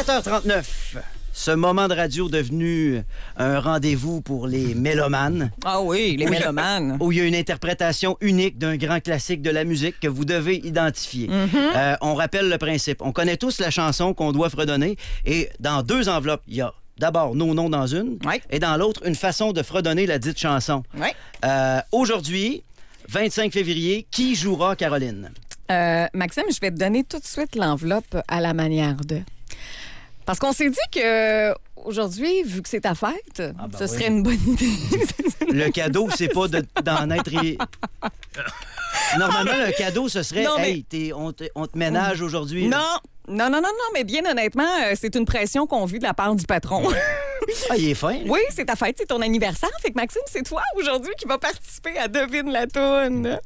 7h39. Ce moment de radio devenu un rendez-vous pour les mélomanes. Ah oui, les mélomanes. Où il y a une interprétation unique d'un grand classique de la musique que vous devez identifier. On rappelle le principe. On connaît tous la chanson qu'on doit fredonner. Et dans 2 enveloppes, il y a d'abord nos noms dans une et dans l'autre, une façon de fredonner la dite chanson. Aujourd'hui, 25 février, qui jouera Caroline? Maxime, je vais te donner tout de suite l'enveloppe à la manière de... Parce qu'on s'est dit que aujourd'hui, vu que c'est ta fête, ce serait une bonne idée. Le cadeau, c'est pas d'en être... Normalement, le cadeau, ce serait « Hey, on te ménage aujourd'hui. » Non, mais bien honnêtement, c'est une pression qu'on vit de la part du patron. Ah, il est fin. Oui, c'est ta fête, c'est ton anniversaire. Fait que Maxime, c'est toi aujourd'hui qui va participer à Devine la toune.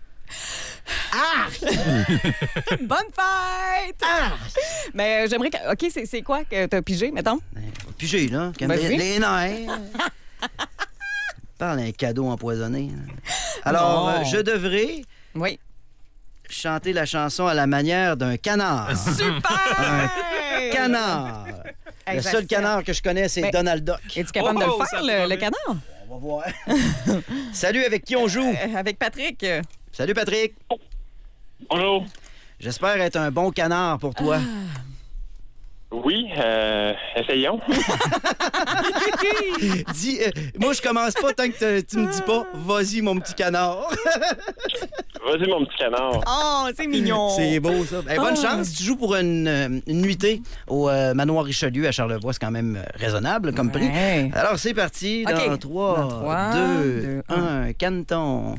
Bonne fête! Mais j'aimerais que... OK, c'est quoi que t'as pigé, mettons? Pigé, là. Les nerfs. Parle d'un cadeau empoisonné. Alors, je devrais... Oui. Chanter la chanson à la manière d'un canard. Super! Un canard. Le seul canard que je connais, c'est Donald Duck. Es-tu capable de le faire, le canard? On va voir. Salut, avec qui on joue? Avec Patrick. Salut, Patrick. Bonjour. J'espère être un bon canard pour toi. Oui, essayons. Dis, moi, je commence pas tant que tu me dis pas « Vas-y, mon petit canard ». Vas-y, mon petit canard. Oh, c'est mignon. C'est beau, ça. Hey, bonne chance. Tu joues pour une nuitée au Manoir Richelieu à Charlevoix. C'est quand même raisonnable comme prix. Alors, c'est parti. Dans 3, 2, 1, canton.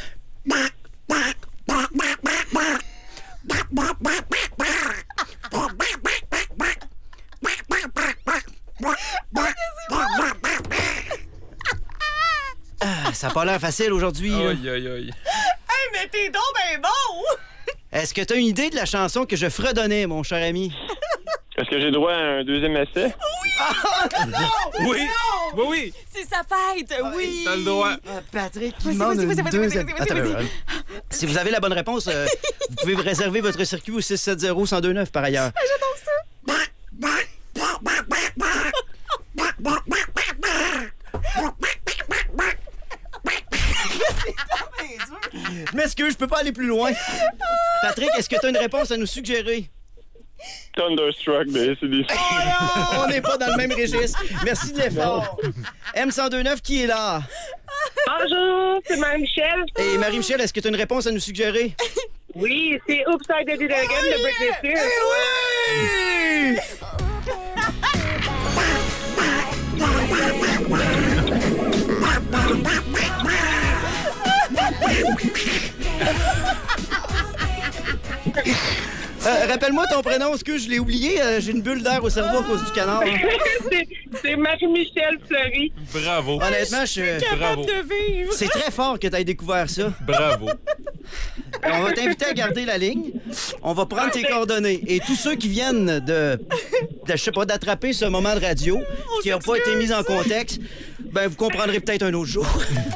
Ça n'a pas l'air facile aujourd'hui. Aïe, aïe, aïe. Hey, mais t'es donc ben bon! Est-ce que tu as une idée de la chanson que je fredonnais, mon cher ami? Est-ce que j'ai droit à un deuxième essai? Oui! Oui! C'est sa fête, oui! T'as le droit. Patrick, qui demande une deuxième... Attends, si vous avez la bonne réponse, vous pouvez réserver votre circuit au 670-1029 par ailleurs. J'adore ça! Je m'excuse, je peux pas aller plus loin. Patrick, est-ce que tu as une réponse à nous suggérer? Thunderstruck de ACDC. On n'est pas dans le même registre. Merci de l'effort. M1029, qui est là? Bonjour, c'est Marie-Michel. Et Marie-Michel, est-ce que tu as une réponse à nous suggérer? Oui, c'est Oops, I Did It Again de Britney Spears. Oui! Rappelle-moi ton prénom, est-ce que je l'ai oublié? J'ai une bulle d'air au cerveau à cause du canard. C'est Marie-Michel Fleury. Bravo. Honnêtement, Bravo. c'est très fort que tu aies découvert ça. Bravo. On va t'inviter à garder la ligne. On va prendre tes coordonnées. Et tous ceux qui viennent je sais pas, d'attraper ce moment de radio qui n'a pas été mis en contexte, ben vous comprendrez peut-être un autre jour.